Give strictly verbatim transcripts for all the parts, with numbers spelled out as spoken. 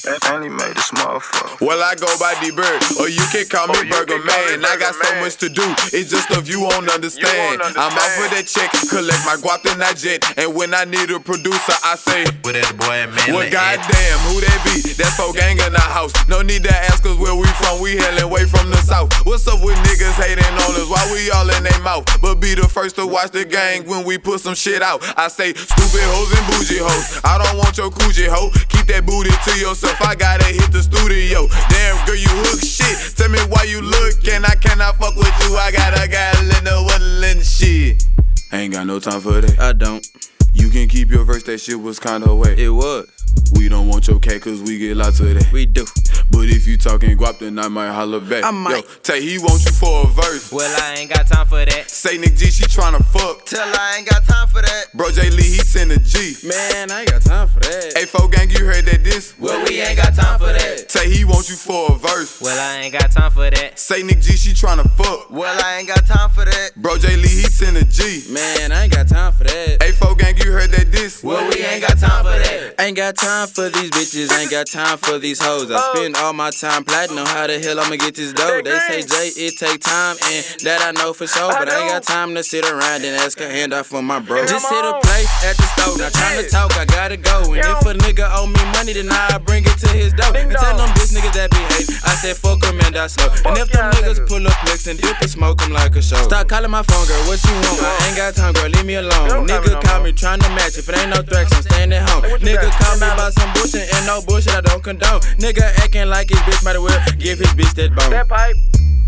Only made this motherfucker. Well, I go by D-Bird, or you can call me Burger Man. I got so much to do, it's just stuff you won't understand. I'm out for that check, collect my guap in that jet. And when I need a producer, I say, with that boy, man. well, goddamn, who that be? That's four gang in the house. No need to ask us where we from, we hailing way from the south. What's up with niggas hating on us? Why we all in their mouth? But be the first to watch the gang when we put some shit out. I say, stupid hoes and bougie hoes, I don't want your coochie hoe. Keep that booty to yourself, I gotta hit the studio. Damn girl, you hook shit. Tell me why you lookin', I cannot fuck with you. I got a gal in the woodland shit. I ain't got no time for that. I don't. You can keep your verse, that shit was kinda wet. It was. We don't want your cat cause we get lots of that. We do. But if you talking guap, then I might holler back. I might. Yo, Tay, he want you for a verse. Well, I ain't got time for that. Say Nick G, she tryna fuck. Tell her I ain't got time for that. Bro J Lee, he send a G. Man, I ain't got time for that. A four gang, you heard that this? Well, we ain't got time for that. Tay, he want you for a verse. Well, I ain't got time for that. Say Nick G, she tryna fuck. Well, I ain't got time for that. Bro J Lee, he send a G. Man, I ain't got time for that. A four gang, you heard that this? Well, we ain't got time for that. Ain't got time for these bitches, ain't got time for these hoes. I spend all my time platinum, how the hell I'ma get this dough? They say, Jay, it take time, and that I know for sure. But I ain't got time to sit around and ask a handout for my bro. Just hit a play at the stove, not trying to talk, I gotta go. And if a nigga owe me money, then I bring it to his door. And tell them bitch niggas that behave, I said fuck them and I slow. And if them niggas pull up flicks and dip and smoke them like a show. Stop calling my phone, girl, what you want? I ain't got time, girl, leave me alone. Nigga call me trying to match, if it ain't no threats, I'm staying at home. Nigga call me about some bullshit and no bullshit I don't condone. Nigga acting like his bitch might as well give his bitch that bone. That pipe.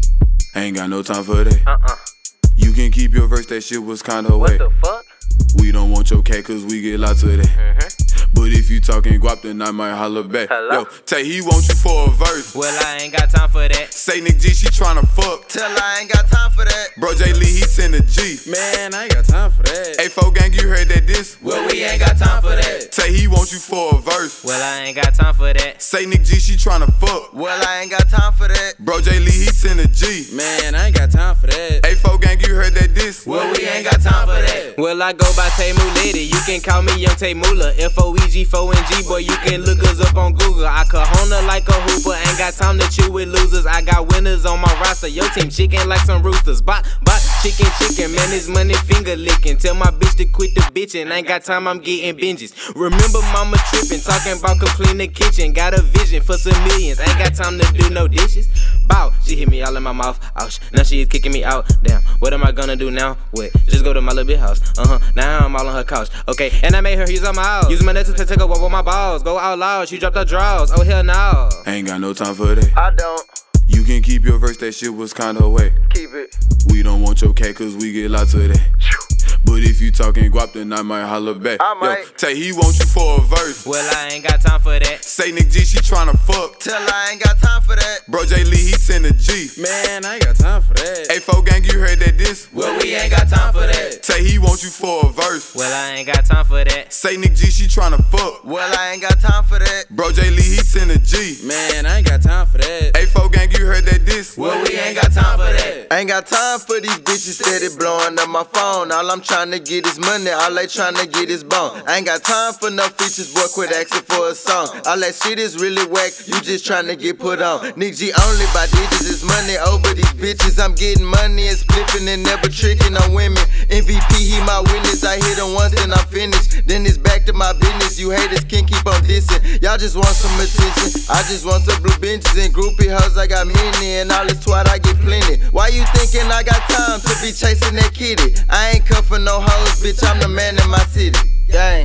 I ain't got no time for that. Uh-uh. You can keep your verse, that shit was kinda What wet. the fuck? We don't want your cat cause we get lots of that. Mm-hmm. But if you talking guap, then I might holler back. Hello? Yo, Tay, he want you for a verse. Well, I ain't got time for that. Say Nick G, she tryna fuck. Tell her I ain't got time for that. Bro J Lee, he send a G. Man, I ain't got time for that. A four gang, you heard that this? Well, we ain't got time for that. Tay, he want you for a verse. Well, I ain't got time for that. Say Nick G, she tryna fuck. Well, I ain't got time for that. Bro J Lee, he send a G. Man, I ain't got time for that. A four gang, you heard that this? Well, we ain't got time for that. Well, I go by Tay Mulity. You can call me Young Tay Moolah. F O E G four N G, boy, you can look us up on Google. I kahona like a hooper. Ain't got time to chew with losers. I got winners on my roster. Your team chicken like some roosters. Bot, bot, chicken, chicken. Man, this money finger licking. Tell my bitch to quit the bitchin'. Ain't got time, I'm getting binges. Remember mama trippin', talking about come clean the kitchen. Got a vision for some millions. Ain't got time to do no dishes. Bow, she hit me all in my mouth. Ouch, now she is kicking me out. Damn, what am I gonna do now? What? Just go to my little bit house. Uh huh. Now I'm all on her couch. Okay, and I made her use all my house. Use my nuts to take a walk with my balls. Go out loud, she dropped her drawers. Oh hell no. I ain't got no time for that. I don't. You can keep your verse, that shit was kinda wet. Keep it. We don't want your cat cause we get lots of that. But if you talking guap, then I might holler back. I might. Yo, Tay, he want you for a verse. Well, I ain't got time for that. Say Nick G, she tryna fuck. Tell her I ain't got time for that. Bro J Lee, he send a G. Man, I ain't got time for that. A four gang, you heard that this? Well, we ain't got time for that. Tay, he want you for a verse. Well, I ain't got time for that. Say Nick G, she tryna fuck. Well, I ain't got time for that. Bro J Lee, he send a G. Man, I ain't got time for that. A four gang, you heard that this? Well, we ain't got time for that. Ain't got time for these bitches steady blowing up my phone. All I'm trying to get is money, all they trying to get is bone. I ain't got time for no features, boy, quit asking for a song. All that shit is really whack, you just trying to get put on. Nick G only by digits, is money over these bitches. I'm getting money and spliffing and never tricking on women. M V P, he my witness, I hit him once then I'm finished. Then it's back to my business, you haters can't keep on dissing. Y'all just want some attention, I just want some blue benches and groupie hoes, I got many. And all this twat, I get plenty. Why you thinking I got time to be chasing that kitty? I ain't come for no hoes, bitch, I'm the man in my city. Gang.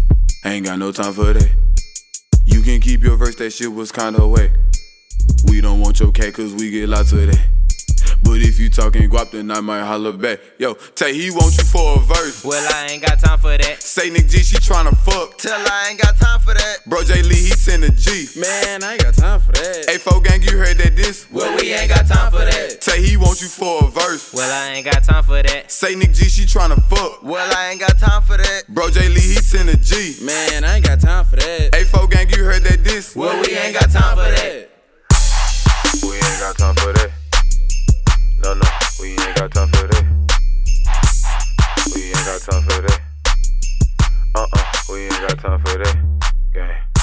I ain't got no time for that. You can keep your verse, that shit was kinda wet. We don't want your cat cause we get lots of that. But if you talking guap, then I might holler back. Yo, Tay, he want you for a verse. Well, I ain't got time for that. Say Nick G, she tryna fuck. Tell her I ain't got time for that. Bro J Lee, he send a G. Man, I ain't got time for that. A four gang, you heard that this? Well, we ain't got time for that. Tay, he want you for a verse. Well, I ain't got time for that. Say Nick G, she tryna fuck. Well, I ain't got time for that. Bro J Lee, he send a G. Man, I ain't got time for that. A four gang, you heard that this? Well, we ain't got time for that. We ain't got time for that. No, no, we ain't got time for that. We ain't got time for that. Uh-uh, we ain't got time for that. Gang.